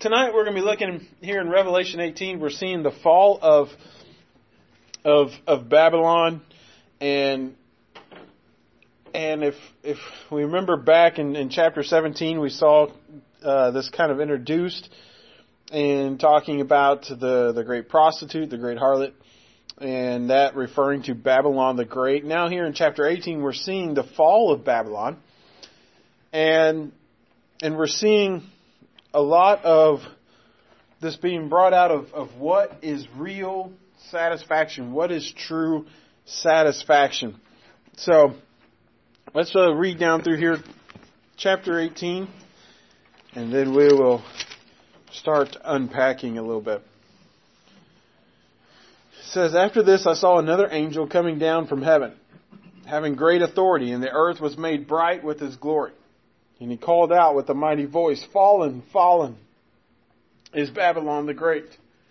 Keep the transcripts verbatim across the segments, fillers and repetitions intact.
tonight we're going to be looking here in Revelation eighteen. We're seeing the fall of of of Babylon, and and if if we remember back in, in chapter seventeen, we saw uh, this kind of introduced in talking about the the great prostitute, the great harlot, and that referring to Babylon the Great. Now here in chapter eighteen, we're seeing the fall of Babylon, and and we're seeing a lot of this being brought out of, of what is real satisfaction, what is true satisfaction. So let's uh, read down through here, chapter eighteen, and then we will start unpacking a little bit. It says, "After this I saw another angel coming down from heaven, having great authority, and the earth was made bright with his glory. And he called out with a mighty voice, 'Fallen, fallen is Babylon the Great.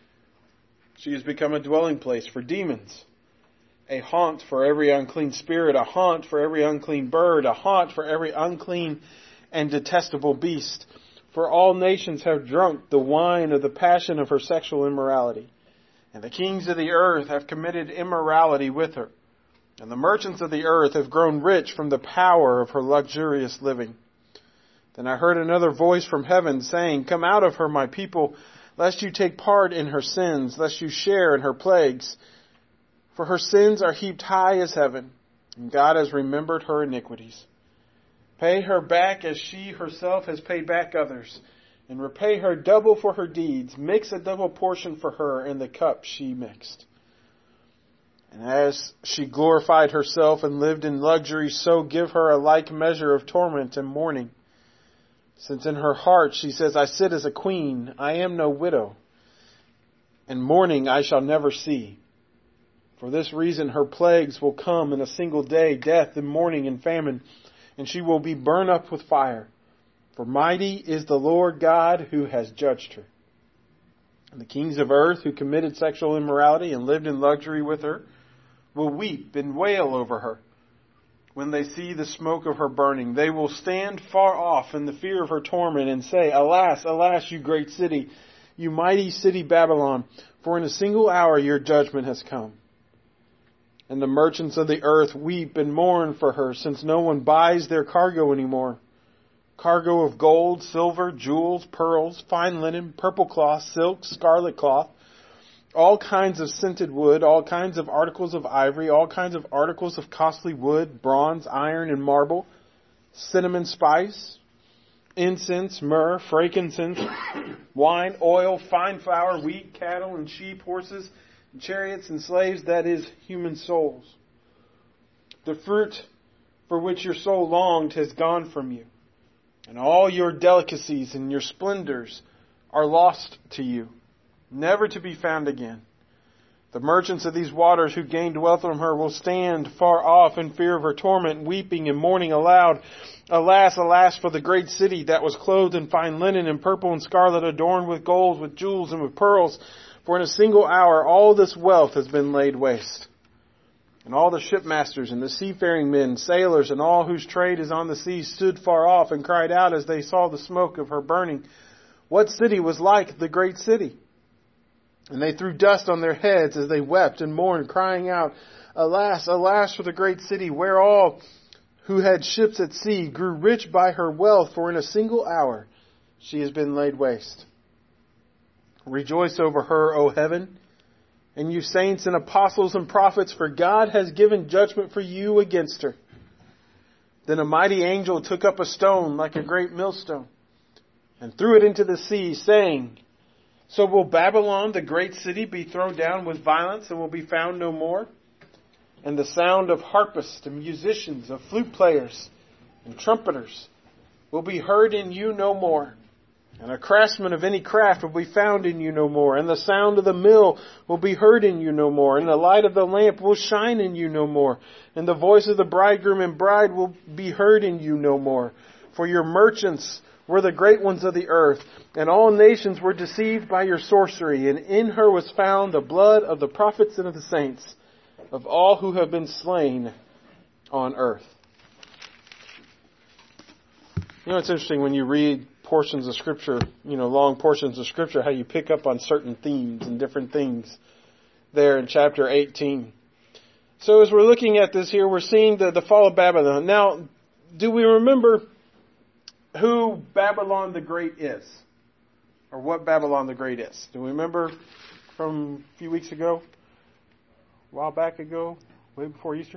She has become a dwelling place for demons, a haunt for every unclean spirit, a haunt for every unclean bird, a haunt for every unclean and detestable beast. For all nations have drunk the wine of the passion of her sexual immorality. And the kings of the earth have committed immorality with her. And the merchants of the earth have grown rich from the power of her luxurious living. Then I heard another voice from heaven saying, 'Come out of her, my people, lest you take part in her sins, lest you share in her plagues. For her sins are heaped high as heaven, and God has remembered her iniquities. Pay her back as she herself has paid back others, and repay her double for her deeds. Mix a double portion for her in the cup she mixed. And as she glorified herself and lived in luxury, so give her a like measure of torment and mourning. Since in her heart she says, I sit as a queen, I am no widow, and mourning I shall never see. For this reason her plagues will come in a single day, death and mourning and famine, and she will be burned up with fire. For mighty is the Lord God who has judged her. And the kings of earth who committed sexual immorality and lived in luxury with her will weep and wail over her. When they see the smoke of her burning, they will stand far off in the fear of her torment and say, Alas, alas, you great city, you mighty city Babylon, for in a single hour your judgment has come. And the merchants of the earth weep and mourn for her, since no one buys their cargo anymore. Cargo of gold, silver, jewels, pearls, fine linen, purple cloth, silk, scarlet cloth, all kinds of scented wood, all kinds of articles of ivory, all kinds of articles of costly wood, bronze, iron, and marble, cinnamon spice, incense, myrrh, frankincense, wine, oil, fine flour, wheat, cattle, and sheep, horses, and chariots, and slaves, that is, human souls. The fruit for which your soul longed has gone from you, and all your delicacies and your splendors are lost to you, never to be found again. The merchants of these waters who gained wealth from her will stand far off in fear of her torment, weeping and mourning aloud. Alas, alas, for the great city that was clothed in fine linen and purple and scarlet, adorned with gold, with jewels, and with pearls. For in a single hour all this wealth has been laid waste. And all the shipmasters and the seafaring men, sailors, and all whose trade is on the sea stood far off and cried out as they saw the smoke of her burning, What city was like the great city? And they threw dust on their heads as they wept and mourned, crying out, Alas, alas for the great city, where all who had ships at sea grew rich by her wealth, for in a single hour she has been laid waste. Rejoice over her, O heaven, and you saints and apostles and prophets, for God has given judgment for you against her. Then a mighty angel took up a stone like a great millstone and threw it into the sea, saying, So will Babylon, the great city, be thrown down with violence and will be found no more? And the sound of harpists and musicians, of flute players and trumpeters will be heard in you no more. And a craftsman of any craft will be found in you no more. And the sound of the mill will be heard in you no more. And the light of the lamp will shine in you no more. And the voice of the bridegroom and bride will be heard in you no more. For your merchants were the great ones of the earth, and all nations were deceived by your sorcery. And in her was found the blood of the prophets and of the saints, of all who have been slain on earth. You know, it's interesting when you read portions of Scripture, you know, long portions of Scripture, how you pick up on certain themes and different things there in chapter eighteen. So as we're looking at this here, we're seeing the, the fall of Babylon. Now, do we remember who Babylon the Great is? Or what Babylon the Great is? Do we remember from a few weeks ago? A while back ago? Way before Easter?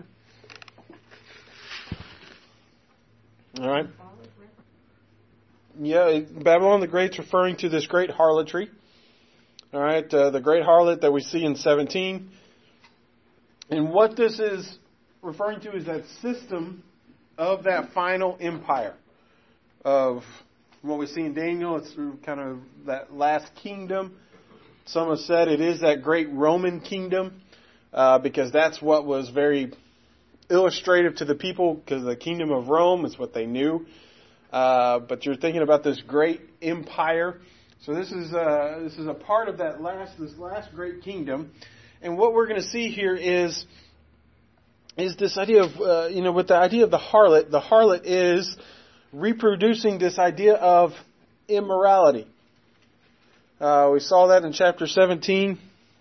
All right. Yeah, Babylon the Great's referring to this great harlotry. All right, uh, the great harlot that we see in seventeen. And what this is referring to is that system of that final empire of what we see in Daniel. It's kind of that last kingdom. Some have said it is that great Roman kingdom uh, because that's what was very illustrative to the people, because the kingdom of Rome is what they knew. Uh, but you're thinking about this great empire. So this is uh, this is a part of that last this last great kingdom. And what we're going to see here is is this idea of uh, you know with the idea of the harlot. The harlot is reproducing this idea of immorality. Uh, we saw that in chapter seventeen,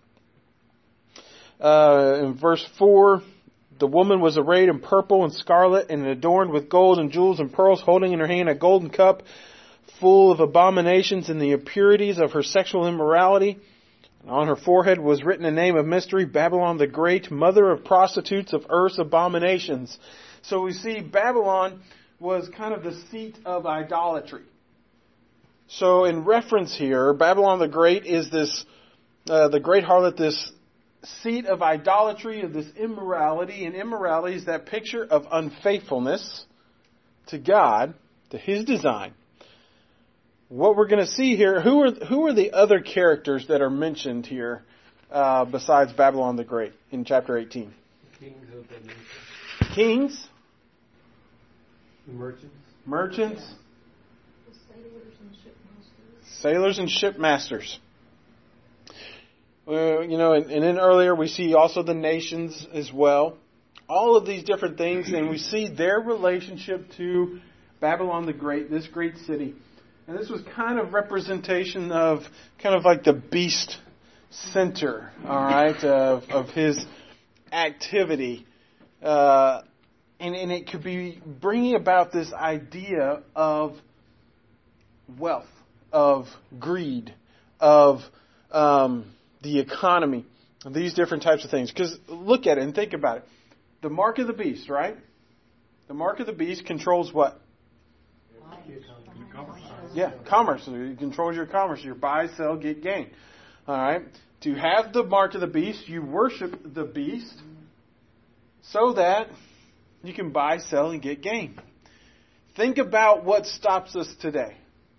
uh, in verse four. The woman was arrayed in purple and scarlet and adorned with gold and jewels and pearls, holding in her hand a golden cup full of abominations and the impurities of her sexual immorality. And on her forehead was written a name of mystery, Babylon the Great, mother of prostitutes, of earth's abominations. So we see Babylon was kind of the seat of idolatry. So in reference here, Babylon the Great is this, uh, the great harlot, this seat of idolatry, of this immorality. And immorality is that picture of unfaithfulness to God, to His design. What we're going to see here, who are who are the other characters that are mentioned here uh, besides Babylon the Great in chapter eighteen? Kings of the nation. Kings. Merchants. Merchants. Sailors and shipmasters. Sailors and shipmasters. Uh, you know, and, and then earlier we see also the nations as well. All of these different things, and we see their relationship to Babylon the Great, this great city. And this was kind of representation of kind of like the beast center, all right, of, of his activity. Uh, and, and it could be bringing about this idea of wealth, of greed, of um, the economy, these different types of things. Because look at it and think about it. The mark of the beast, right? The mark of the beast controls what? Yeah, commerce. It controls your commerce. Your buy, sell, get, gain. All right. To have the mark of the beast, you worship the beast so that you can buy, sell, and get gain. Think about what stops us today.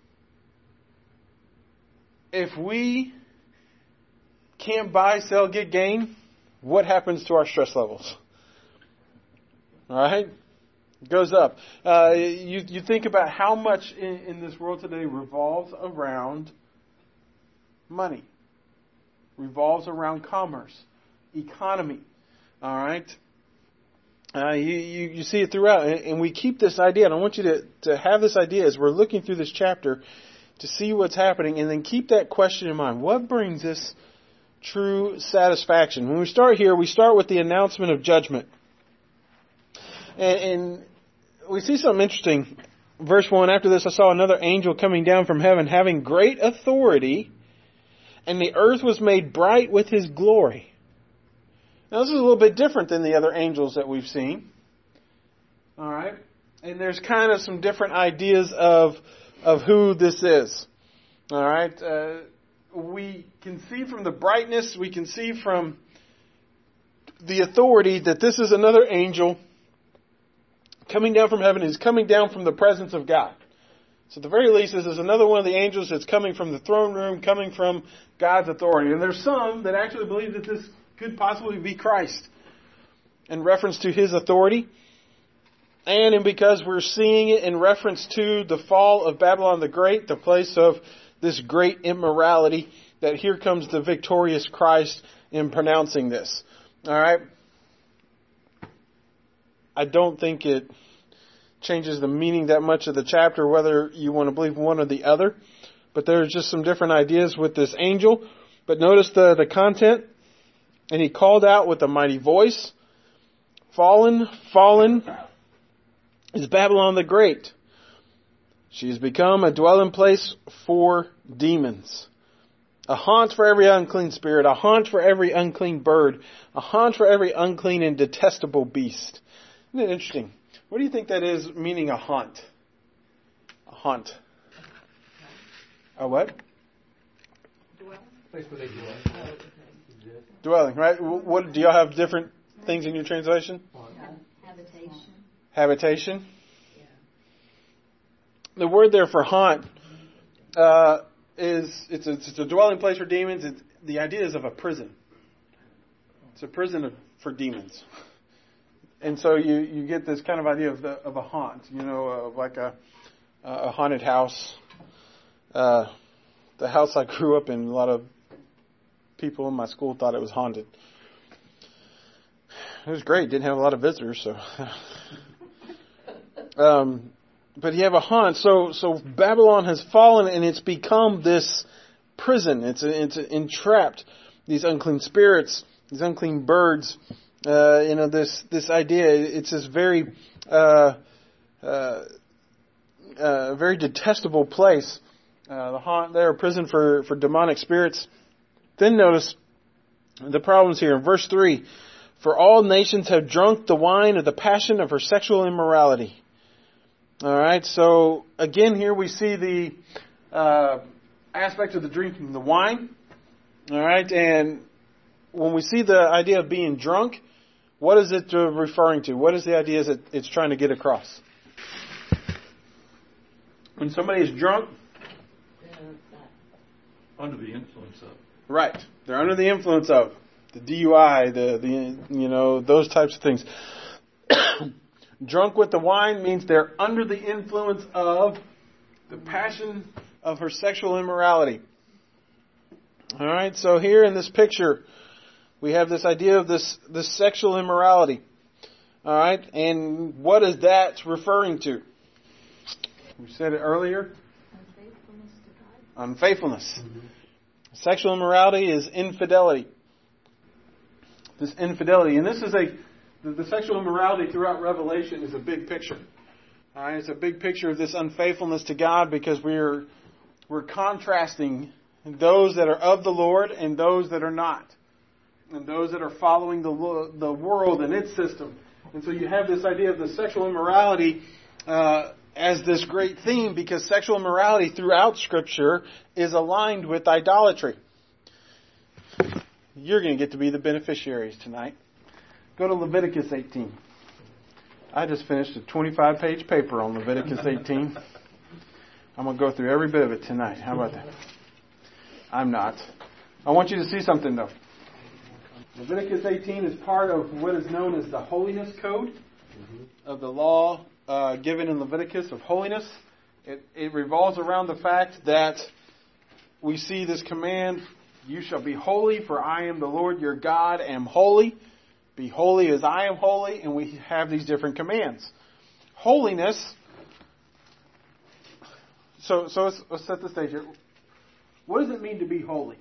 If we can't buy, sell, get gain, what happens to our stress levels? All right? It goes up. Uh, you, you think about how much in, in this world today revolves around money, revolves around commerce, economy. All right? Uh, you, you, you see it throughout. And, and we keep this idea, and I want you to, to have this idea as we're looking through this chapter to see what's happening, and then keep that question in mind. What brings us true satisfaction? When we start here, we start with the announcement of judgment. And, and we see something interesting. Verse one, after this I saw another angel coming down from heaven, having great authority, and the earth was made bright with his glory. Now this is a little bit different than the other angels that we've seen. All right? And there's kind of some different ideas of, of who this is. All right? Uh, we can see from the brightness, we can see from the authority that this is another angel coming down from heaven. Is coming down from the presence of God. So at the very least, this is another one of the angels that's coming from the throne room, coming from God's authority. And there's some that actually believe that this could possibly be Christ in reference to his authority. And in because we're seeing it in reference to the fall of Babylon the Great, the place of this great immorality, that here comes the victorious Christ in pronouncing this. All right? I don't think it changes the meaning that much of the chapter, whether you want to believe one or the other. But there's just some different ideas with this angel. But notice the, the content. And he called out with a mighty voice, "Fallen, fallen is Babylon the Great. She has become a dwelling place for demons, a haunt for every unclean spirit, a haunt for every unclean bird, a haunt for every unclean and detestable beast." Isn't it interesting? What do you think that is, meaning a haunt? A haunt. A what? Place where they dwell. Dwelling, right? What do y'all have different things in your translation? Habitation. Habitation. The word there for haunt uh, is it's a, it's a dwelling place for demons. It's, the idea is of a prison. It's a prison of, for demons, and so you, you get this kind of idea of the, of a haunt. You know, of like a a haunted house. Uh, the house I grew up in, a lot of people in my school thought it was haunted. It was great. Didn't have a lot of visitors, so. um, but you have a haunt. So, so Babylon has fallen, and it's become this prison. It's it's entrapped. These unclean spirits, these unclean birds. Uh, you know, this this idea. It's this very, uh, uh, uh, very detestable place. Uh, the haunt there, a prison for for demonic spirits. Then notice the problems here in verse three. "For all nations have drunk the wine of the passion of her sexual immorality." All right, so again here we see the uh, aspect of the drinking the wine. All right, and when we see the idea of being drunk, what is it uh, referring to? What is the idea that it's trying to get across? When somebody is drunk, under the influence of. Right, they're under the influence of the D U I, the the you know those types of things. Drunk with the wine means they're under the influence of the passion of her sexual immorality. All right, so here in this picture, we have this idea of this, this sexual immorality. All right, and what is that referring to? We said it earlier. Unfaithfulness to God. Unfaithfulness. Mm-hmm. Sexual immorality is infidelity. This infidelity, and this is a The sexual immorality throughout Revelation is a big picture. All right, it's a big picture of this unfaithfulness to God because we're we're contrasting those that are of the Lord and those that are not, and those that are following the the world and its system. And so you have this idea of the sexual immorality uh, as this great theme because sexual immorality throughout Scripture is aligned with idolatry. You're going to get to be the beneficiaries tonight. Go to Leviticus eighteen. I just finished a twenty-five page paper on Leviticus eighteen. I'm going to go through every bit of it tonight. How about that? I'm not. I want you to see something, though. Leviticus eighteen is part of what is known as the Holiness Code of the law uh, given in Leviticus of holiness. It, it revolves around the fact that we see this command, "You shall be holy, for I am the Lord your God, am holy. Be holy as I am holy," and we have these different commands. Holiness. So, so let's, let's set the stage here. What does it mean to be holy?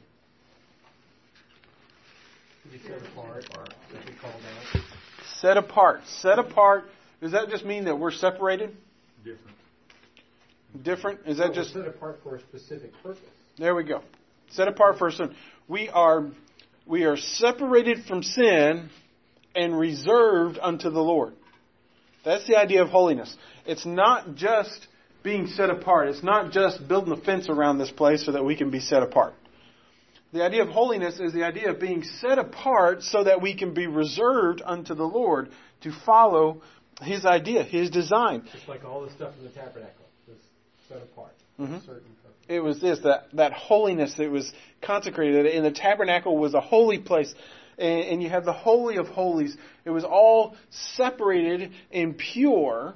To be set apart, or to be called out. Set apart. Set apart. Does that just mean that we're separated? Different. Different? Is that so just set apart for a specific purpose? There we go. Set apart for a sin. We are we are separated from sin and reserved unto the Lord. That's the idea of holiness. It's not just being set apart. It's not just building a fence around this place so that we can be set apart. The idea of holiness is the idea of being set apart so that we can be reserved unto the Lord to follow His idea, His design. Just like all the stuff in the tabernacle was set apart Mm-hmm. for a certain purpose. It was this, that, that holiness that was consecrated. And the tabernacle was a holy place. And, and you have the Holy of Holies. It was all separated and pure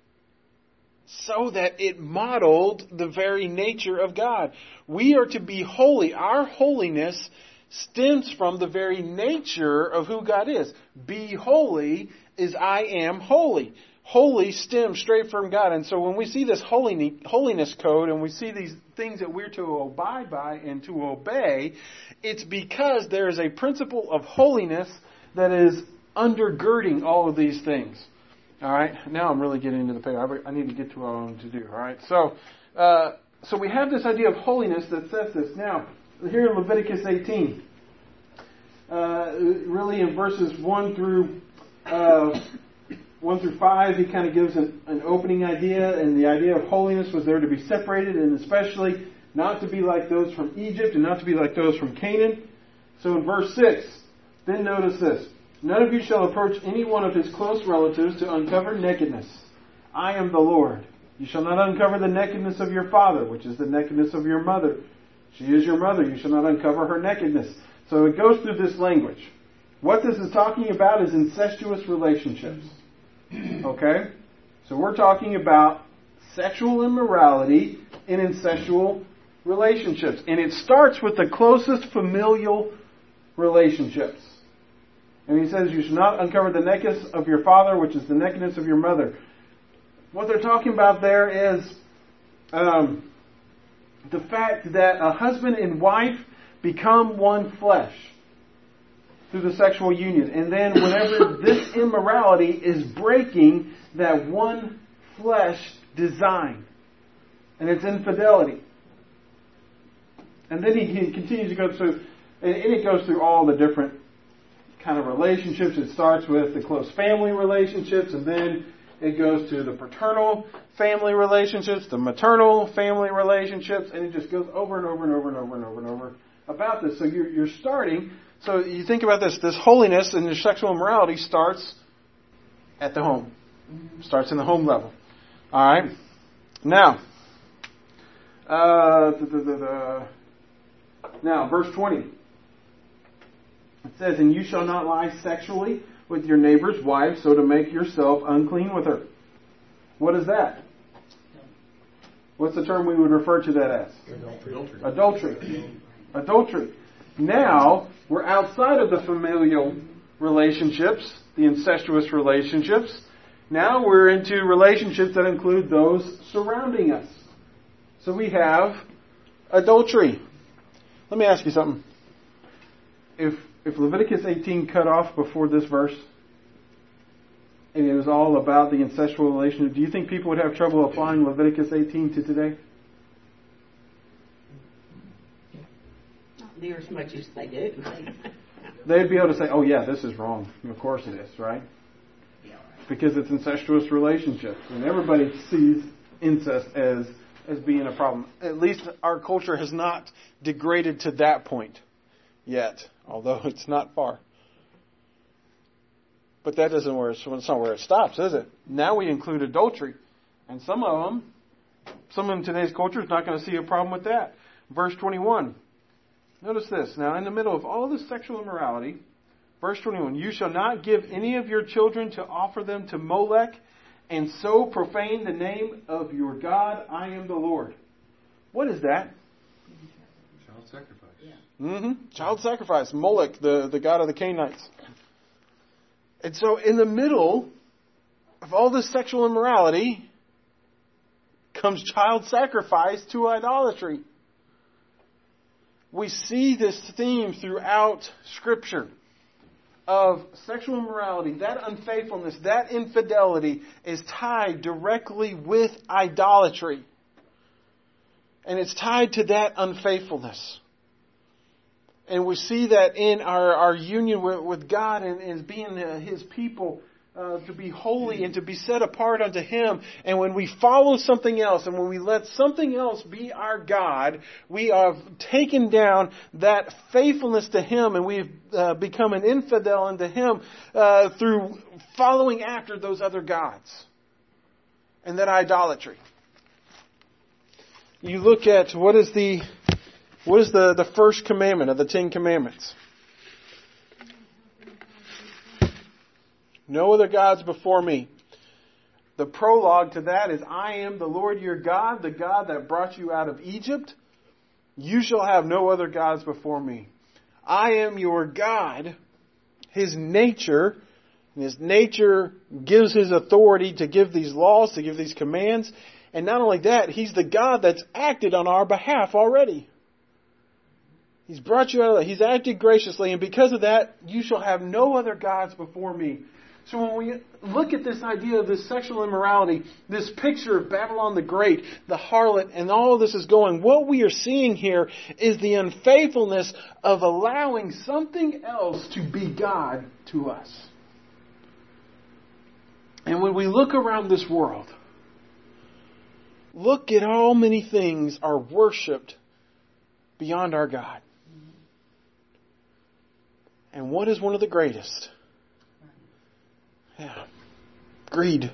so that it modeled the very nature of God. We are to be holy. Our holiness stems from the very nature of who God is. Be holy as I am holy. holy stems straight from God. And so when we see this holiness code and we see these things that we're to abide by and to obey, it's because there is a principle of holiness that is undergirding all of these things. All right, now I'm really getting into the paper. I need to get to what I want to do. All right, so uh, so we have this idea of holiness that says this. Now, here in Leviticus eighteen, uh, really in verses one through uh, one through five, he kind of gives an, an opening idea, and the idea of holiness was there to be separated, and especially not to be like those from Egypt, and not to be like those from Canaan. So in verse six, then notice this. None of you shall approach any one of his close relatives to uncover nakedness. I am the Lord. You shall not uncover the nakedness of your father, which is the nakedness of your mother. She is your mother. You shall not uncover her nakedness. So it goes through this language. What this is talking about is incestuous relationships. Okay? So we're talking about sexual immorality in incestual relationships. And it starts with the closest familial relationships. And he says, you shall not uncover the nakedness of your father, which is the nakedness of your mother. What they're talking about there is um, the fact that a husband and wife become one flesh through the sexual union. And then whenever this immorality is breaking that one flesh design, and it's infidelity. And then he, he continues to go through, and it goes through all the different kind of relationships. It starts with the close family relationships, and then it goes to the paternal family relationships, the maternal family relationships, and it just goes over and over and over and over and over and over about this. So you're, you're starting, so you think about this, this holiness and this sexual immorality starts at the home. Starts in the home level. Alright? Now, uh, da, da, da, da. now, verse twenty. It says, and you shall not lie sexually with your neighbor's wife, so to make yourself unclean with her. What is that? What's the term we would refer to that as? Adultery. Adultery. Adultery. Now, we're outside of the familial relationships, the incestuous relationships. Now we're into relationships that include those surrounding us. So we have adultery. Let me ask you something. If If Leviticus eighteen cut off before this verse, and it was all about the incestual relationship, do you think people would have trouble applying Leviticus eighteen to today? Not near as much as they do. They'd be able to say, oh yeah, this is wrong. Of course it is, right? Yeah, right. Because it's incestuous relationships. And everybody sees incest as, as being a problem. At least our culture has not degraded to that point yet, although it's not far. But that doesn't where it's, it's not where it stops, is it? Now we include adultery, and some of them, some in today's culture is not going to see a problem with that. Verse twenty-one. Notice this. Now, in the middle of all this sexual immorality, verse twenty-one: you shall not give any of your children to offer them to Molech, and so profane the name of your God. I am the Lord. What is that? Child sacrifice. Mm-hmm. Child sacrifice. Molech, the, the god of the Canaanites. And so in the middle of all this sexual immorality comes child sacrifice to idolatry. We see this theme throughout Scripture of sexual immorality. That unfaithfulness, that infidelity is tied directly with idolatry. And it's tied to that unfaithfulness. And we see that in our, our union with, with God and, and being uh, His people, uh, to be holy and to be set apart unto Him. And when we follow something else and when we let something else be our God, we have taken down that faithfulness to Him, and we've uh, become an infidel unto Him uh, through following after those other gods and that idolatry. You look at what is the what is the, the first commandment of the Ten Commandments? No other gods before me. The prologue to that is, I am the Lord your God, the God that brought you out of Egypt. You shall have no other gods before me. I am your God. His nature And his nature gives his authority to give these laws, to give these commands. And not only that, he's the God that's acted on our behalf already. He's brought you out. He's acted graciously. And because of that, you shall have no other gods before me. So when we look at this idea of this sexual immorality, this picture of Babylon the Great, the harlot, and all of this is going, what we are seeing here is the unfaithfulness of allowing something else to be God to us. And when we look around this world, look at how many things are worshipped beyond our God. And what is one of the greatest? Yeah. Greed.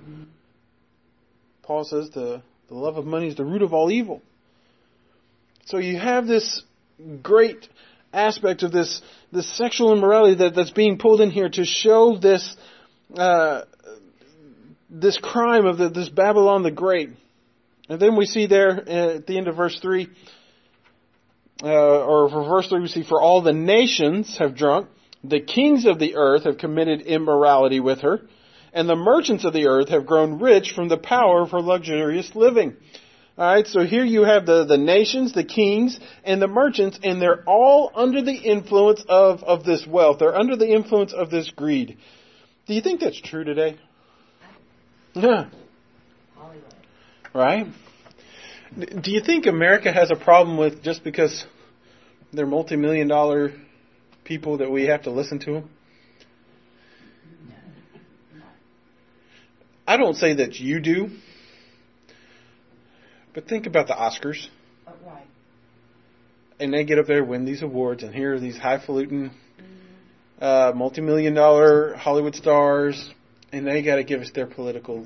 Paul says the, the love of money is the root of all evil. So you have this great aspect of this, this sexual immorality that, that's being pulled in here to show this uh, this crime of the, this Babylon the Great. And then we see there at the end of verse three, uh, or for verse three we see, for all the nations have drunk, the kings of the earth have committed immorality with her, and the merchants of the earth have grown rich from the power of her luxurious living. Alright, so here you have the, the nations, the kings, and the merchants, and they're all under the influence of, of this wealth. They're under the influence of this greed. Do you think that's true today? Yeah. Hollywood. Right? Do you think America has a problem with just because they're multi-million dollar people that we have to listen to them? I don't say that you do. But think about the Oscars. Oh, right. And they get up there, win these awards, and here are these highfalutin, uh, multi-million dollar Hollywood stars, and they got to give us their political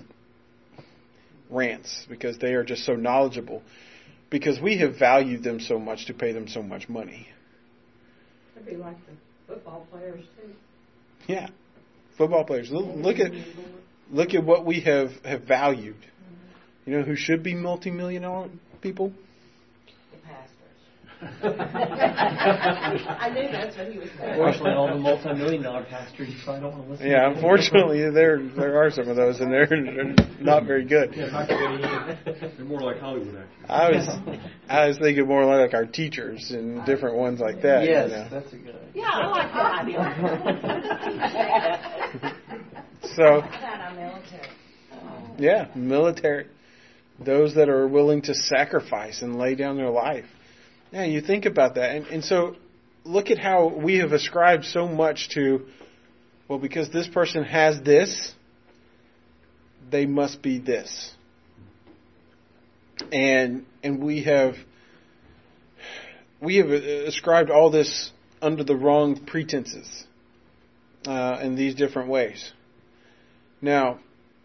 rants because they are just so knowledgeable. Because we have valued them so much to pay them so much money. That'd be like the football players too. Yeah, football players. Look, look at look at what we have, have valued. You know who should be multi-million dollar people? The pastors. I knew that's what he was saying. Unfortunately, all the multi-million dollar pastors probably don't want to listen. Yeah, unfortunately, there there are some of those, and they're, they're not very good. They're more like Hollywood actors. I was I was thinking more like our teachers and different ones like that. Yes, you know. that's a good idea. Yeah, I like that idea. So, How about our military? yeah, military. Those that are willing to sacrifice and lay down their life. Yeah, you think about that. And, and so look at how we have ascribed so much to, well, because this person has this, they must be this. And and we have we have ascribed all this under the wrong pretenses uh, in these different ways. Now,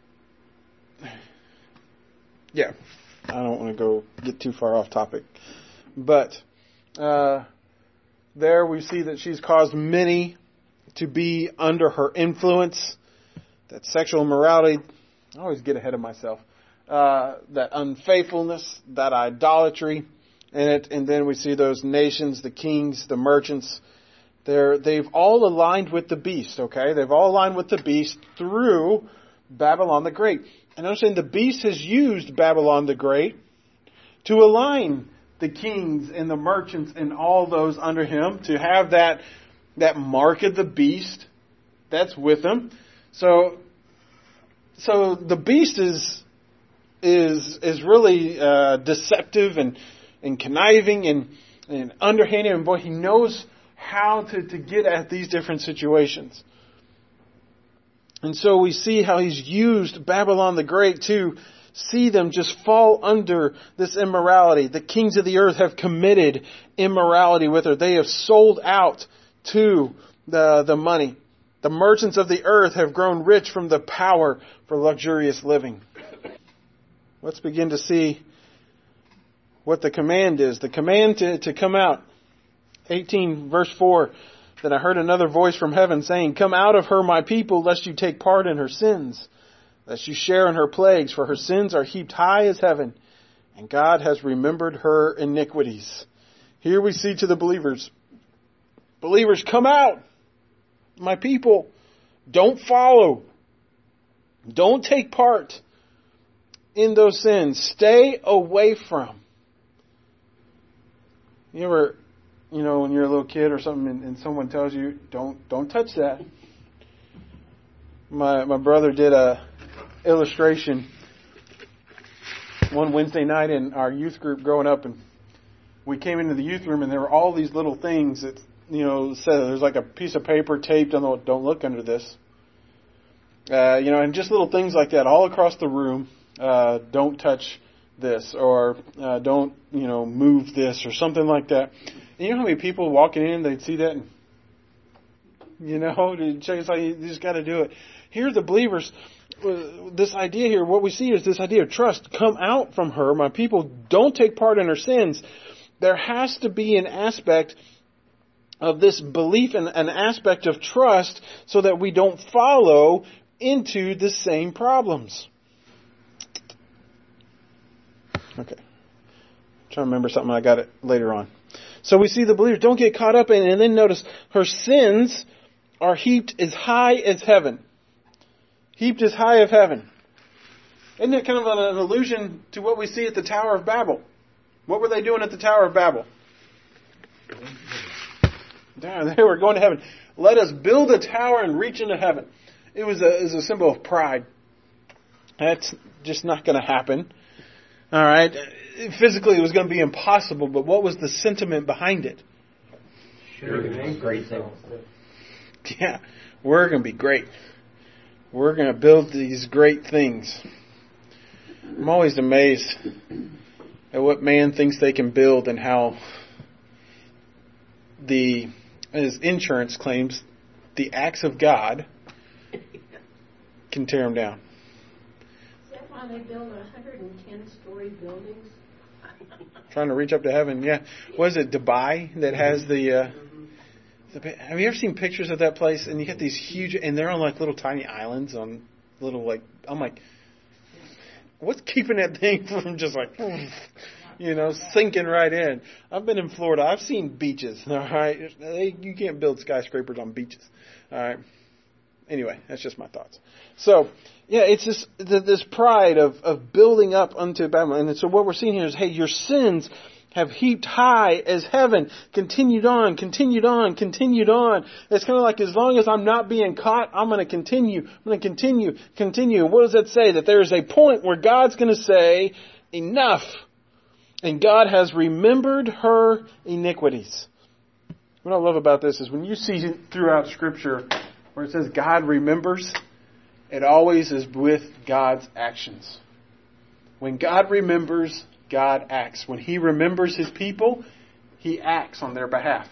yeah, I don't want to go get too far off topic. But uh, there we see that she's caused many to be under her influence. That sexual immorality, I always get ahead of myself. Uh, that unfaithfulness, that idolatry in it. And then we see those nations, the kings, the merchants. They're, they've all aligned with the beast, okay? They've all aligned with the beast through Babylon the Great. And I'm saying the beast has used Babylon the Great to align the kings and the merchants and all those under him to have that that mark of the beast that's with them. So, so the beast is is is really uh, deceptive and and conniving and and underhanded, and boy, he knows how to, to get at these different situations. And so we see how he's used Babylon the Great to see them just fall under this immorality. The kings of the earth have committed immorality with her. They have sold out to the, the money. The merchants of the earth have grown rich from the power for luxurious living. Let's begin to see what the command is. The command to, to come out. eighteen verse four. Then I heard another voice from heaven saying, "Come out of her, my people, lest you take part in her sins, lest you share in her plagues, for her sins are heaped high as heaven, and God has remembered her iniquities." Here we see to the believers, believers, come out, my people, Don't follow. Don't take part in those sins. Stay away from. You ever, you know, when you're a little kid or something and, and someone tells you, don't don't touch that. My my brother did a illustration one Wednesday night in our youth group growing up, and we came into the youth room and there were all these little things that, you know, said there's like a piece of paper taped on the, don't look under this. Uh, you know, and just little things like that all across the room. Uh, don't touch this, or uh, don't, you know, move this, or something like that. And you know how many people walking in, they'd see that and, you know, it's like you just got to do it. Here the believers, this idea here, what we see is this idea of trust. Come out from her, my people. Don't take part in her sins. There has to be an aspect of this belief and an aspect of trust so that we don't follow into the same problems. Okay. I'm trying to remember something. I got it later on. So we see the believers don't get caught up in it. And then notice her sins are heaped as high as heaven. Heaped as high as heaven. Isn't it kind of an allusion to what we see at the Tower of Babel? What were they doing at the Tower of Babel? They were going to heaven. Let us build a tower and reach into heaven. It was a, it was a symbol of pride. That's just not going to happen. All right. Physically, it was going to be impossible, but what was the sentiment behind it? Sure, great things. Yeah, we're going to be great. We're going to build these great things. I'm always amazed at what man thinks they can build and how the, as insurance claims, the acts of God can tear them down. Is that why they build one hundred ten story buildings? Trying to reach up to heaven. Yeah. Was it Dubai that has the, uh, the... Have you ever seen pictures of that place? And you get these huge... And they're on like little tiny islands on little like... I'm like... What's keeping that thing from just like... You know, sinking right in. I've been in Florida. I've seen beaches. All right. They, you can't build skyscrapers on beaches. All right. Anyway, that's just my thoughts. So, yeah, it's just this pride of, of building up unto Babylon. And so what we're seeing here is, hey, your sins have heaped high as heaven, continued on, continued on, continued on. It's kind of like, as long as I'm not being caught, I'm going to continue, I'm going to continue, continue. And what does that say? That there is a point where God's going to say, enough. And God has remembered her iniquities. What I love about this is when you see throughout Scripture where it says God remembers, it always is with God's actions. When God remembers, God acts. When He remembers His people, He acts on their behalf.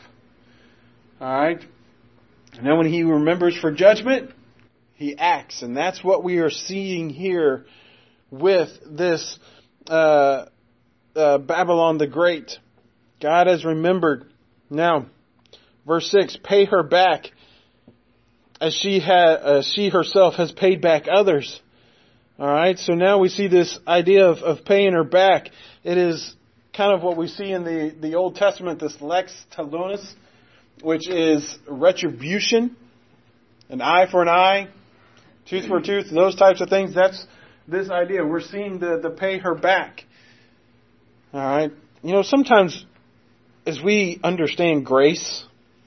Alright? And then when He remembers for judgment, He acts. And that's what we are seeing here with this uh, uh, Babylon the Great. God has remembered. Now, verse six, pay her back as she had, uh, she herself has paid back others. All right, so now we see this idea of, of paying her back. It is kind of what we see in the, the Old Testament, this lex talionis, which is retribution, an eye for an eye, tooth for a tooth, those types of things. That's this idea. We're seeing the, the pay her back. All right, you know, sometimes as we understand grace,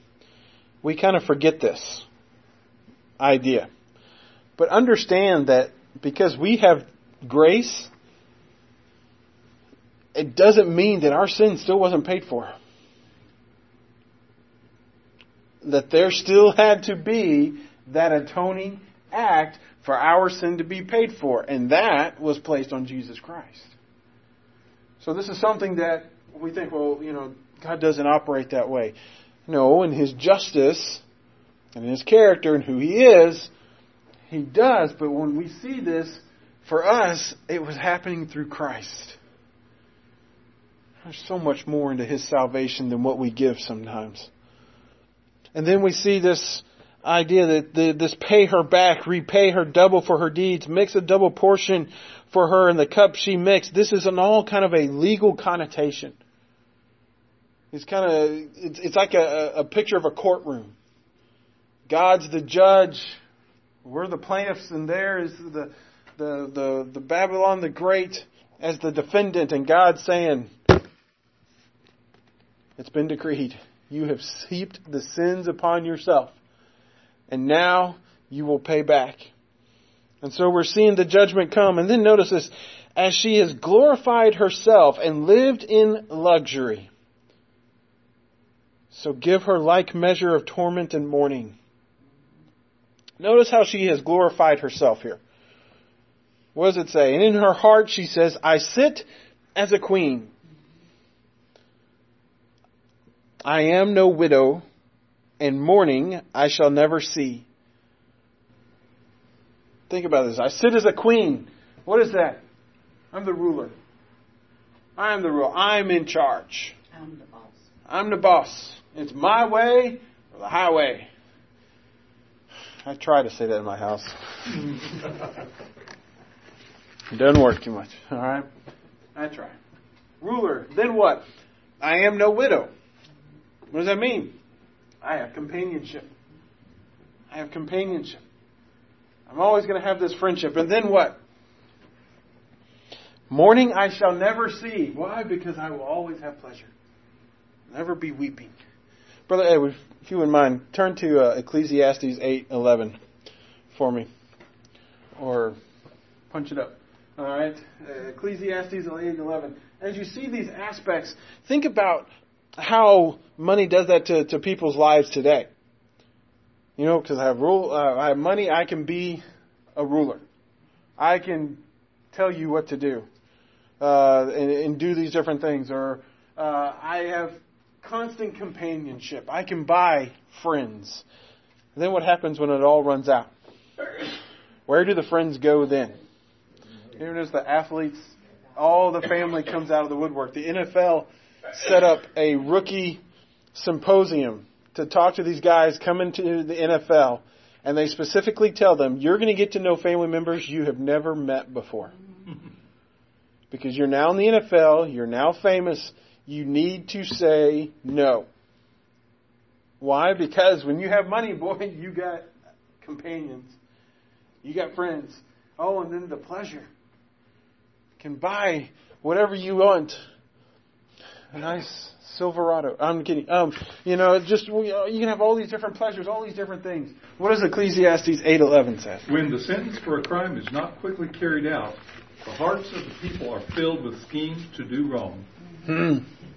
we kind of forget this idea. But understand that because we have grace, it doesn't mean that our sin still wasn't paid for. That there still had to be that atoning act for our sin to be paid for. And that was placed on Jesus Christ. So this is something that we think, well, you know, God doesn't operate that way. No, in His justice and in His character and who He is, He does. But when we see this, for us, it was happening through Christ. There's so much more into His salvation than what we give sometimes. And then we see this idea that the, this pay her back, repay her double for her deeds, mix a double portion for her in the cup she mixed. This is an all kind of a legal connotation. It's kind of, it's, it's like a, a picture of a courtroom. God's the judge. We're the plaintiffs, and there is the the the, the Babylon the Great as the defendant, and God saying, it's been decreed. You have heaped the sins upon yourself, and now you will pay back. And so we're seeing the judgment come. And then notice this, as she has glorified herself and lived in luxury, so give her like measure of torment and mourning. Notice how she has glorified herself here. What does it say? And in her heart she says, I sit as a queen. I am no widow, and mourning I shall never see. Think about this. I sit as a queen. What is that? I'm the ruler. I am the ruler. I'm in charge. I'm the boss. I'm the boss. It's my way or the highway. I try to say that in my house. It doesn't work too much. All right? I try. Ruler. Then what? I am no widow. What does that mean? I have companionship. I have companionship. I'm always going to have this friendship. And then what? Mourning I shall never see. Why? Because I will always have pleasure. Never be weeping. Brother Edward, if you wouldn't mind, turn to uh, Ecclesiastes eight eleven for me. Or punch it up. All right? Uh, Ecclesiastes eight eleven. As you see these aspects, think about how money does that to, to people's lives today. You know, because I have rule, uh, I have money, I can be a ruler. I can tell you what to do uh, and, and do these different things. Or uh, I have constant companionship. I can buy friends. And then what happens when it all runs out? Where do the friends go then? Here it is, the athletes, all the family comes out of the woodwork. The N F L set up a rookie symposium to talk to these guys coming to the N F L, and they specifically tell them, you're going to get to know family members you have never met before. Because you're now in the N F L, you're now famous, you need to say no. Why? Because when you have money, boy, you got companions. You got friends. Oh, and then the pleasure. You can buy whatever you want. A nice Silverado. I'm kidding. Um, you know, just you can have all these different pleasures, all these different things. What does Ecclesiastes eight eleven say? When the sentence for a crime is not quickly carried out, the hearts of the people are filled with schemes to do wrong. Hmm.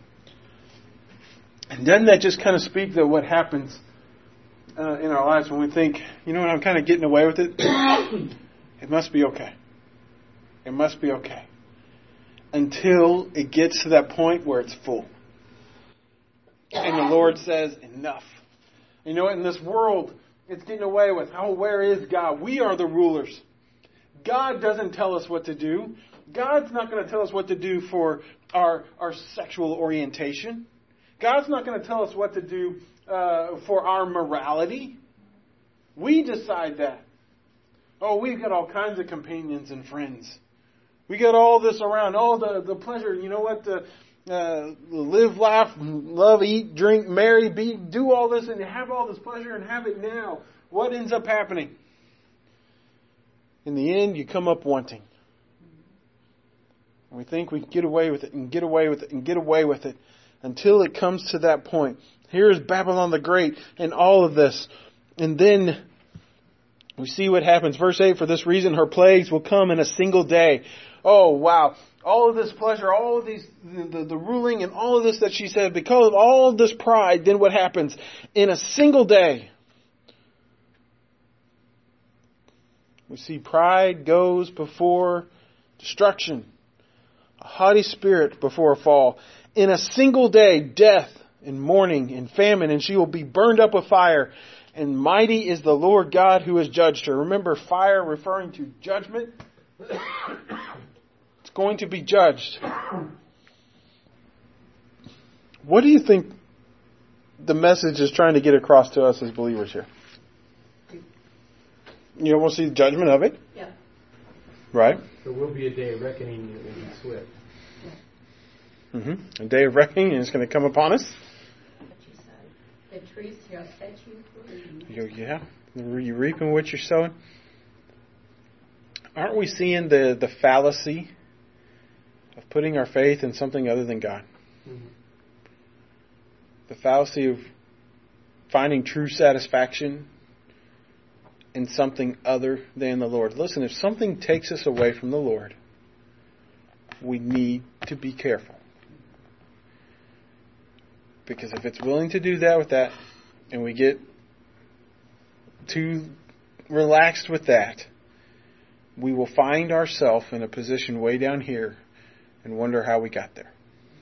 And doesn't that just kind of speak to what happens uh, in our lives when we think, you know what, I'm kind of getting away with it? It must be okay. It must be okay. Until it gets to that point where it's full. And the Lord says, enough. You know, in this world, it's getting away with, oh, where is God? We are the rulers. God doesn't tell us what to do. God's not going to tell us what to do for our, our sexual orientation. God's not going to tell us what to do uh, for our morality. We decide that. Oh, we've got all kinds of companions and friends. We got all this around, all the, the pleasure. You know what? The, uh, live, laugh, love, eat, drink, marry, be, do all this and have all this pleasure and have it now. What ends up happening? In the end, you come up wanting. And we think we can get away with it and get away with it and get away with it until it comes to that point. Here is Babylon the Great and all of this. And then we see what happens. Verse eight, for this reason her plagues will come in a single day. Oh, wow. All of this pleasure, all of these, the, the, the ruling and all of this that she said, because of all of this pride, then what happens? In a single day, we see pride goes before destruction. A haughty spirit before a fall. In a single day, death and mourning and famine, and she will be burned up with fire. And mighty is the Lord God who has judged her. Remember, fire referring to judgment. It's going to be judged. What do you think the message is trying to get across to us as believers here? You don't want to see the judgment of it? Yeah. Right? There will be a day of reckoning that will be swift. Mm-hmm. A day of reckoning, and it's going to come upon us. What you said. The truth shall set you free. You- Yeah, you're reaping what you're sowing. Aren't we seeing the, the fallacy of putting our faith in something other than God? Mm-hmm. The fallacy of finding true satisfaction in something other than the Lord. Listen, if something takes us away from the Lord, we need to be careful. Because if it's willing to do that with that, and we get too relaxed with that, we will find ourselves in a position way down here and wonder how we got there.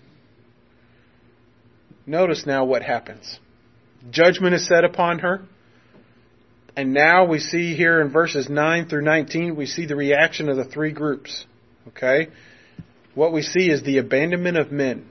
Notice now what happens. Judgment is set upon her. And now we see here in verses nine through nineteen, we see the reaction of the three groups. Okay? What we see is the abandonment of men.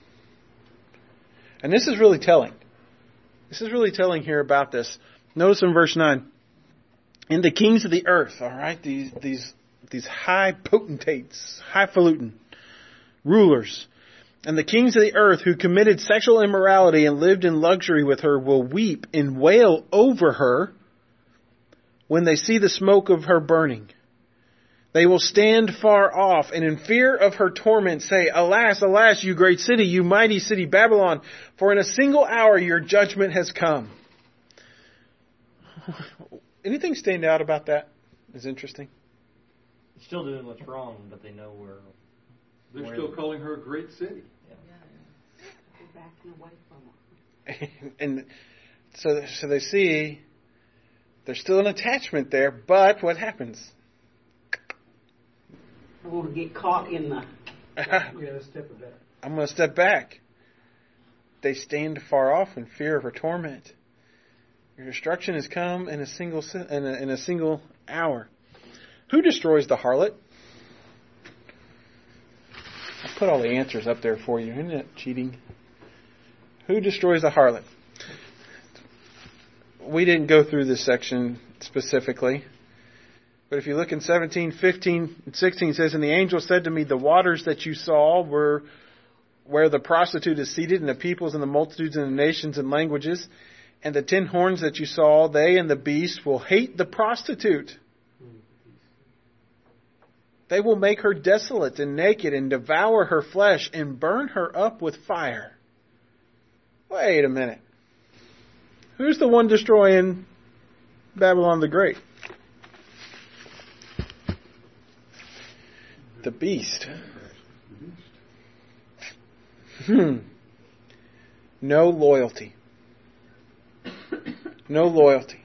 And this is really telling. This is really telling here about this. Notice in verse nine. And the kings of the earth, all right, these these these high potentates, highfalutin rulers, and the kings of the earth who committed sexual immorality and lived in luxury with her will weep and wail over her when they see the smoke of her burning. They will stand far off and in fear of her torment say, Alas, alas, you great city, you mighty city Babylon, for in a single hour your judgment has come. Anything stand out about that is interesting? Still doing what's wrong, but they know we're... They're we're still calling her a great city. We're backing away from her. And so, so they see there's still an attachment there, but what happens? I want to get caught in the... You gotta step it back. I'm going to step back. They stand far off in fear of her torment. Your destruction has come in a single in a, in a single hour. Who destroys the harlot? I put all the answers up there for you. Isn't that cheating? Who destroys the harlot? We didn't go through this section specifically. But if you look in seventeen, fifteen, and sixteen, it says, And the angel said to me, The waters that you saw were where the prostitute is seated, and the peoples and the multitudes and the nations and languages. And the ten horns that you saw, they and the beast will hate the prostitute. They will make her desolate and naked and devour her flesh and burn her up with fire. Wait a minute. Who's the one destroying Babylon the Great? The beast. Hmm. No loyalty. No loyalty.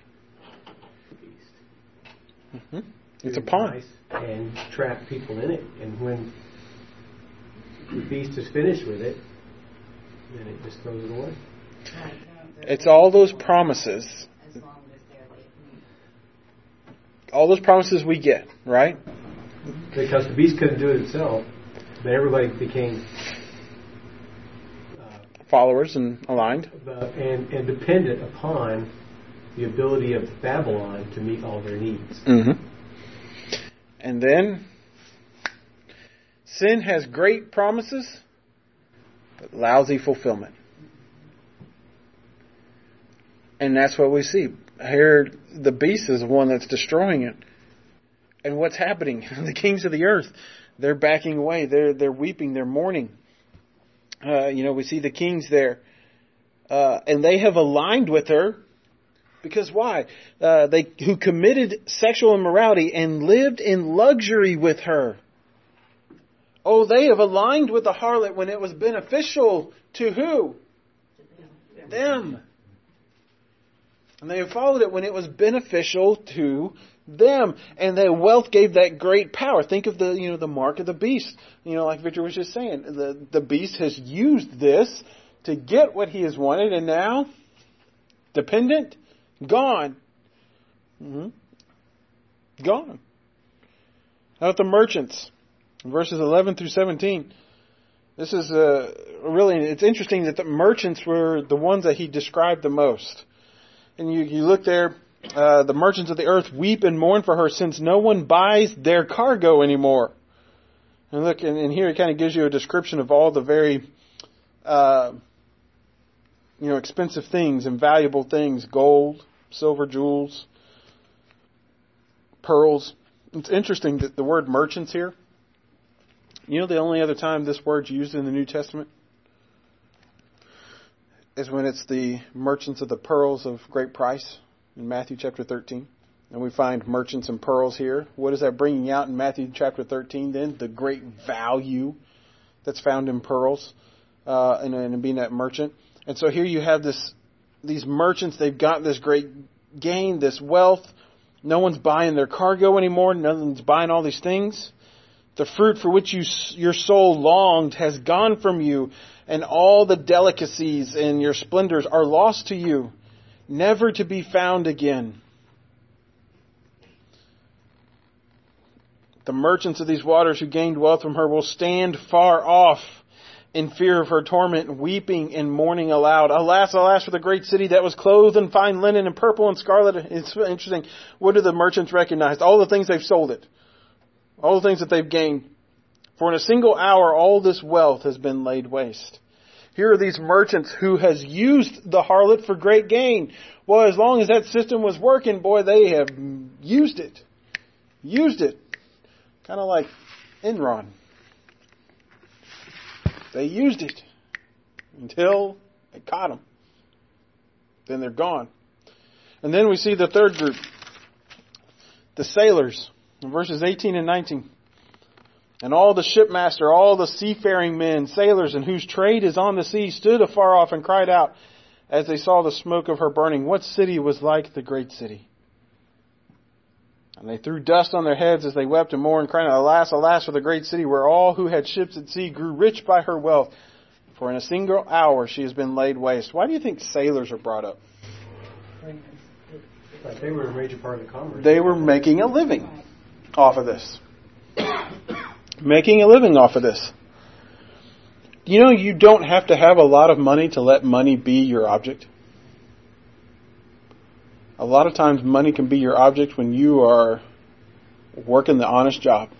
Mm-hmm. It's a pawn. Nice and trap people in it. And when the beast is finished with it, then it just throws it away. It's all those promises. As long as they're like me. All those promises we get, right? Because the beast couldn't do it itself, but everybody became uh, Followers and aligned. uh, and, and dependent upon the ability of Babylon to meet all their needs. Mm-hmm. And then, sin has great promises, but lousy fulfillment. And that's what we see. Here, the beast is the one that's destroying it. And what's happening? The kings of the earth, they're backing away. They're they're weeping. They're mourning. Uh, you know, we see the kings there. Uh, and they have aligned with her. Because why? Uh, they who committed sexual immorality and lived in luxury with her. Oh, they have aligned with the harlot when it was beneficial to who? Them. And they have followed it when it was beneficial to them. And their wealth gave that great power. Think of the, you know, the mark of the beast. You know, like Victor was just saying, the, the beast has used this to get what he has wanted, and now, dependent, gone. Mm-hmm. Gone. How about the merchants? Verses eleven through seventeen. This is uh, really, it's interesting that the merchants were the ones that he described the most. And you, you look there, uh, the merchants of the earth weep and mourn for her since no one buys their cargo anymore. And look, and, and here it kind of gives you a description of all the very uh, you know, expensive things and valuable things, gold, silver, jewels, pearls. It's interesting that the word merchants here, you know the only other time this word's used in the New Testament is when it's the merchants of the pearls of great price in Matthew chapter thirteen. And we find merchants and pearls here. What is that bringing out in Matthew chapter thirteen then? The great value that's found in pearls uh, and, and being that merchant. And so here you have this, these merchants, they've got this great gain, this wealth. No one's buying their cargo anymore. No one's buying all these things. The fruit for which you, your soul longed has gone from you, and all the delicacies and your splendors are lost to you, never to be found again. The merchants of these waters who gained wealth from her will stand far off in fear of her torment, weeping and mourning aloud. Alas, alas, for the great city that was clothed in fine linen and purple and scarlet. It's interesting. What do the merchants recognize? All the things they've sold it. All the things that they've gained. For in a single hour, all this wealth has been laid waste. Here are these merchants who has used the harlot for great gain. Well, as long as that system was working, boy, they have used it. Used it. Kind of like Enron. They used it until it caught them. Then they're gone. And then we see the third group. The sailors. In verses eighteen and nineteen. And all the shipmaster, all the seafaring men, sailors, and whose trade is on the sea, stood afar off and cried out as they saw the smoke of her burning. What city was like the great city? And they threw dust on their heads as they wept and mourned, crying out, Alas, alas, for the great city, where all who had ships at sea grew rich by her wealth. For in a single hour she has been laid waste. Why do you think sailors are brought up? But they were a major part of the commerce. They were making a living off of this. Making a living off of this. You know, you don't have to have a lot of money to let money be your object. A lot of times money can be your object when you are working the honest job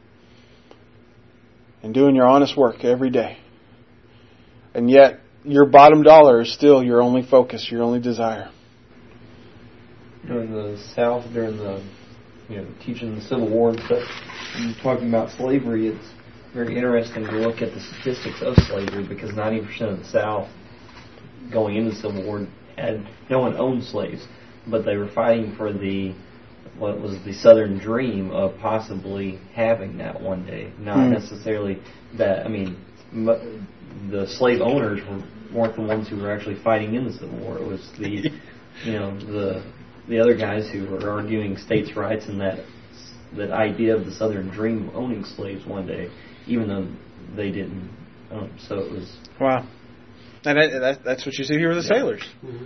and doing your honest work every day. And yet your bottom dollar is still your only focus, your only desire. During the South, during the, you know, teaching the Civil War and stuff, and talking about slavery, it's very interesting to look at the statistics of slavery, because ninety percent of the South going into the Civil War had no one owned slaves. But they were fighting for the, what was the Southern dream of possibly having that one day. Not mm. necessarily that, I mean, the slave owners were, weren't the ones who were actually fighting in the Civil War. It was the, you know, the the other guys who were arguing states' rights and that that idea of the Southern dream of owning slaves one day, even though they didn't own. So it was... Wow. And that, that's what you see here with the yeah. sailors. Mm-hmm.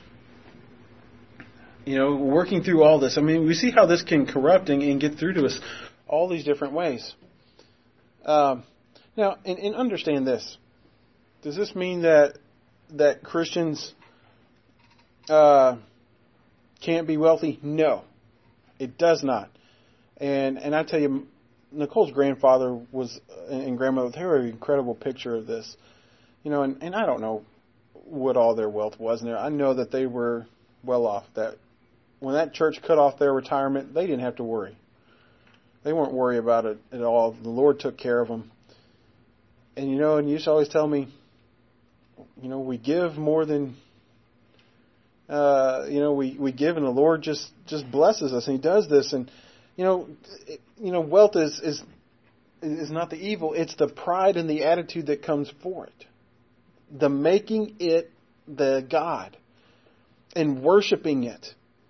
You know, working through all this. I mean, we see how this can corrupt and, and get through to us all these different ways. Um, now, and, and understand this. Does this mean that that Christians uh, can't be wealthy? No, it does not. And and I tell you, Nicole's grandfather was and grandmother, they were an incredible picture of this. You know, and, and I don't know what all their wealth was in there. I know that they were well off. That when that church cut off their retirement, they didn't have to worry. They weren't worried about it at all. The Lord took care of them. And you know, and you used to always tell me, you know, we give more than, uh, you know, we, we give, and the Lord just, just blesses us, and He does this. And you know, it, you know, wealth is is is not the evil; it's the pride and the attitude that comes for it, the making it the God, and worshiping it.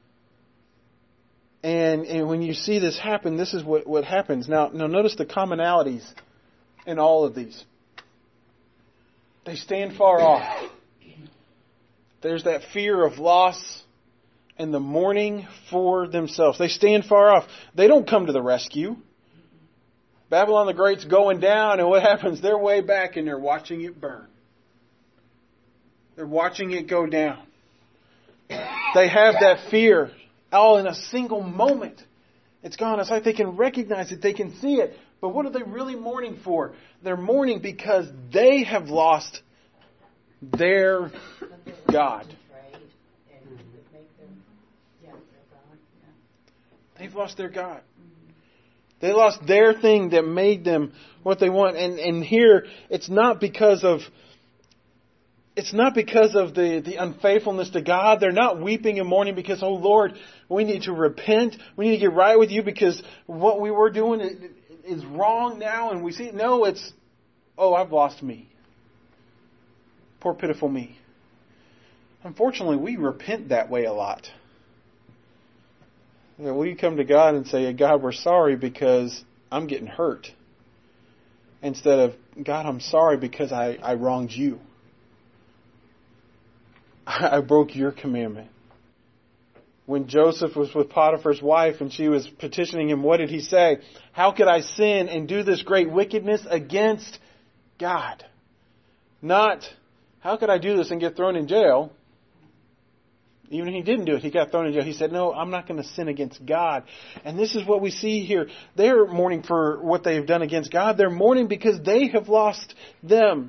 And and when you see this happen, this is what, what happens. Now, now notice the commonalities in all of these. They stand far off. There's that fear of loss and the mourning for themselves. They stand far off. They don't come to the rescue. Babylon the Great's going down, and what happens? They're way back and they're watching it burn. They're watching it go down. They have that fear all in a single moment. It's gone. It's like they can recognize it. They can see it. But what are they really mourning for? They're mourning because they have lost their God. They've lost their God. They lost their thing that made them what they want. And and here, it's not because of it's not because of the, the unfaithfulness to God. They're not weeping and mourning because, oh Lord, we need to repent. We need to get right with you because what we were doing is wrong now and we see it. No, it's, oh, I've lost me. Poor pitiful me. Unfortunately, we repent that way a lot. You know, we come to God and say, God, we're sorry because I'm getting hurt. Instead of, God, I'm sorry because I, I wronged you. I, I broke your commandment. When Joseph was with Potiphar's wife and she was petitioning him, what did he say? How could I sin and do this great wickedness against God? Not, how could I do this and get thrown in jail? Even if he didn't do it, he got thrown in jail. He said, no, I'm not going to sin against God. And this is what we see here. They're mourning for what they've done against God. They're mourning because they have lost them.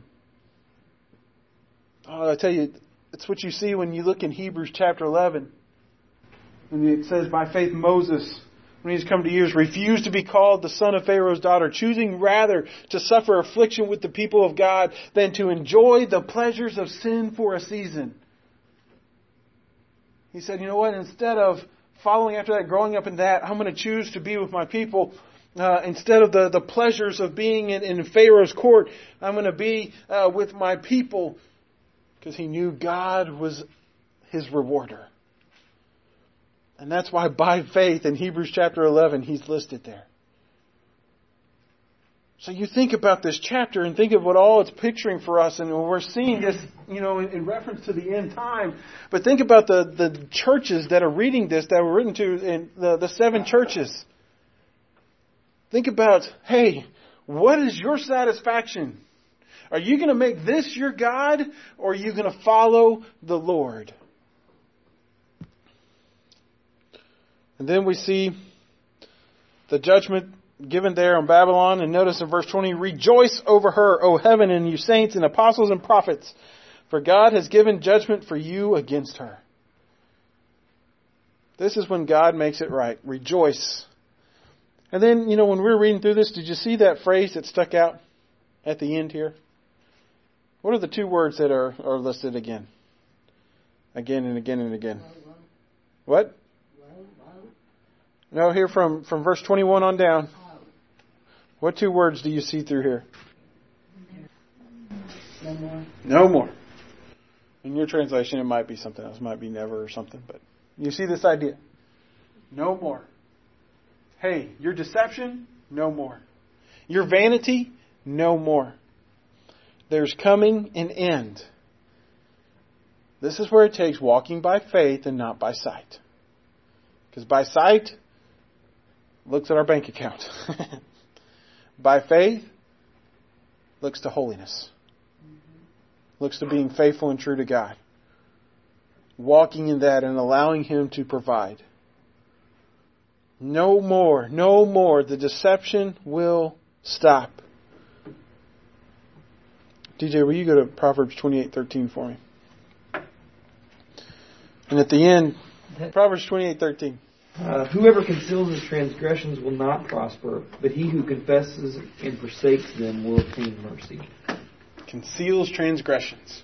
Oh, I tell you, it's what you see when you look in Hebrews chapter eleven. And it says, by faith Moses, when he's come to years, refused to be called the son of Pharaoh's daughter, choosing rather to suffer affliction with the people of God than to enjoy the pleasures of sin for a season. He said, you know what, instead of following after that, growing up in that, I'm going to choose to be with my people. Uh, instead of the, the pleasures of being in, in Pharaoh's court, I'm going to be uh, with my people. Because he knew God was his rewarder. And that's why by faith in Hebrews chapter eleven, he's listed there. So you think about this chapter and think of what all it's picturing for us. And we're seeing this, you know, in, in reference to the end time. But think about the, the churches that are reading this, that were written to in the, the seven churches. Think about, hey, what is your satisfaction? Are you going to make this your God, or are you going to follow the Lord? And then we see the judgment given there on Babylon. And notice in verse twenty, rejoice over her, O heaven, and you saints and apostles and prophets, for God has given judgment for you against her. This is when God makes it right. Rejoice. And then, you know, when we were reading through this, did you see that phrase that stuck out at the end here? What are the two words that are, are listed again? Again and again and again. What? No, here from, from verse twenty-one on down. What two words do you see through here? No more. No more. In your translation, it might be something else. It might be never or something. But you see this idea. No more. Hey, your deception? No more. Your vanity? No more. There's coming an end. This is where it takes walking by faith and not by sight. Because by sight, looks at our bank account. By faith, looks to holiness. Looks to being faithful and true to God. Walking in that and allowing Him to provide. No more, no more. The deception will stop. D J, will you go to Proverbs twenty-eight thirteen for me? And at the end, Proverbs twenty-eight thirteen. Uh, whoever conceals his transgressions will not prosper, but he who confesses and forsakes them will obtain mercy. Conceals transgressions.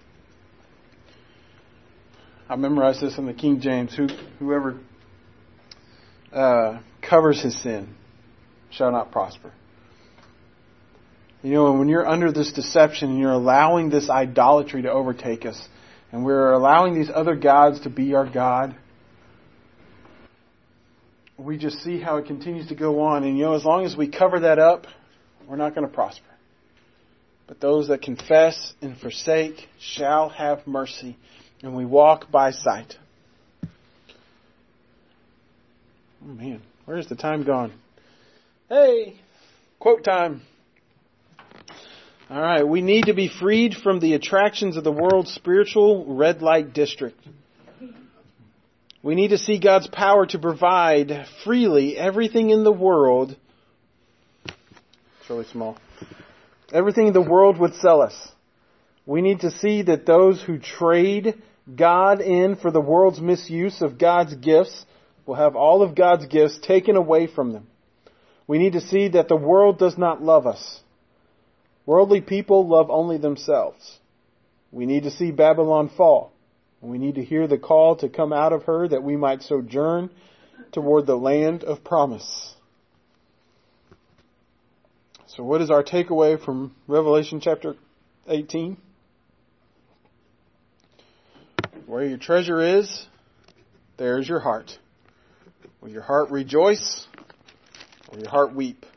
I memorized this in the King James. Who, whoever uh, covers his sin shall not prosper. You know, when you're under this deception and you're allowing this idolatry to overtake us, and we're allowing these other gods to be our God, we just see how it continues to go on. And, you know, as long as we cover that up, we're not going to prosper. But those that confess and forsake shall have mercy, and we walk by sight. Oh, man, where's the time gone? Hey, quote time. All right, we need to be freed from the attractions of the world's spiritual red light district. We need to see God's power to provide freely everything in the world. It's really small. Everything the world would sell us. We need to see that those who trade God in for the world's misuse of God's gifts will have all of God's gifts taken away from them. We need to see that the world does not love us. Worldly people love only themselves. We need to see Babylon fall. And we need to hear the call to come out of her that we might sojourn toward the land of promise. So what is our takeaway from Revelation chapter eighteen? Where your treasure is, there's your heart. Will your heart rejoice, or your heart weep?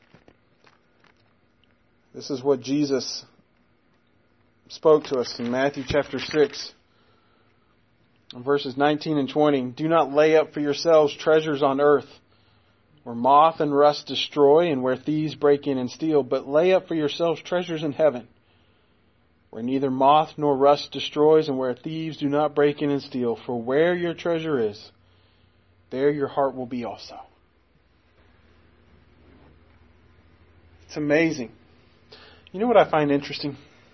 This is what Jesus spoke to us in Matthew chapter six, verses nineteen and twenty. Do not lay up for yourselves treasures on earth, where moth and rust destroy and where thieves break in and steal, but lay up for yourselves treasures in heaven, where neither moth nor rust destroys and where thieves do not break in and steal. For where your treasure is, there your heart will be also. It's amazing. You know what I find interesting?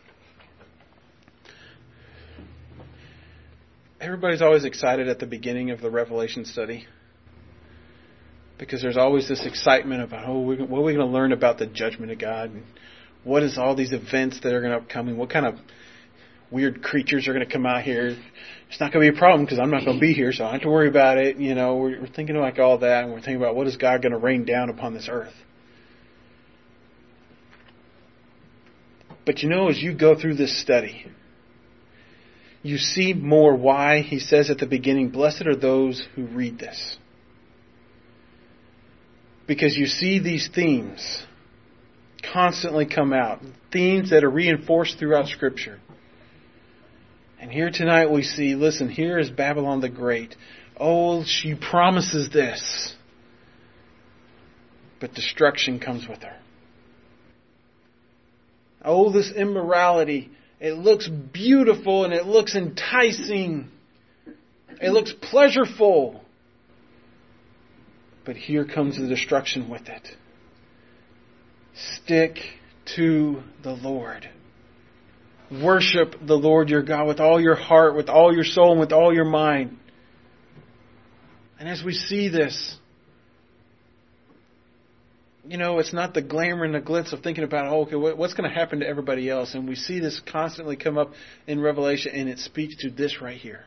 Everybody's always excited at the beginning of the Revelation study, because there's always this excitement about, oh, what are we going to learn about the judgment of God? And what is all these events that are going to come? What kind of weird creatures are going to come out here? It's not going to be a problem because I'm not going to be here, so I don't have to worry about it. You know, we're, we're thinking like all that, and we're thinking about what is God going to rain down upon this earth. But you know, as you go through this study, you see more why he says at the beginning, blessed are those who read this. Because you see these themes constantly come out. Themes that are reinforced throughout Scripture. And here tonight we see, listen, here is Babylon the Great. Oh, she promises this. But destruction comes with her. Oh, this immorality. It looks beautiful and it looks enticing. It looks pleasureful. But here comes the destruction with it. Stick to the Lord. Worship the Lord your God with all your heart, with all your soul, and with all your mind. And as we see this, you know, it's not the glamour and the glitz of thinking about, oh, okay, what's going to happen to everybody else? And we see this constantly come up in Revelation, and it speaks to this right here.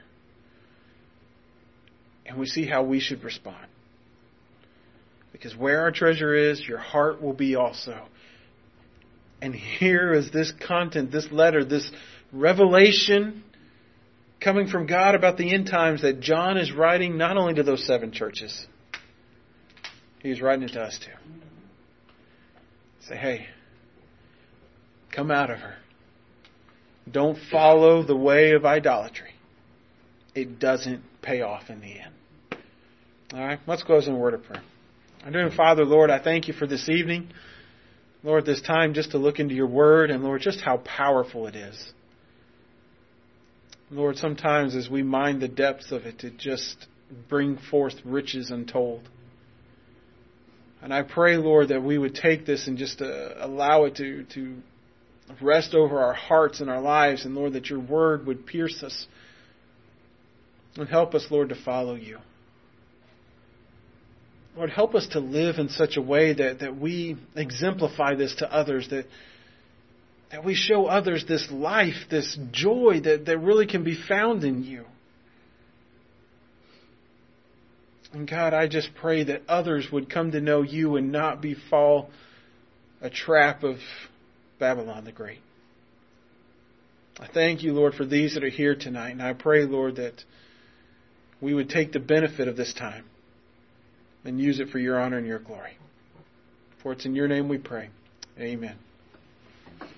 And we see how we should respond. Because where our treasure is, your heart will be also. And here is this content, this letter, this revelation coming from God about the end times that John is writing not only to those seven churches. He's writing it to us too. Say, hey, come out of her. Don't follow the way of idolatry. It doesn't pay off in the end. All right, let's close in a word of prayer. Our dear Father, Lord, I thank you for this evening. Lord, this time just to look into your word, and Lord, just how powerful it is. Lord, sometimes as we mind the depths of it, it just bring forth riches untold. And I pray, Lord, that we would take this and just uh, allow it to, to rest over our hearts and our lives, and Lord, that your word would pierce us and help us, Lord, to follow you. Lord, help us to live in such a way that, that we exemplify this to others, that that we show others this life, this joy that, that really can be found in you. And God, I just pray that others would come to know you and not be fall a trap of Babylon the Great. I thank you, Lord, for these that are here tonight. And I pray, Lord, that we would take the benefit of this time and use it for your honor and your glory. For it's in your name we pray. Amen.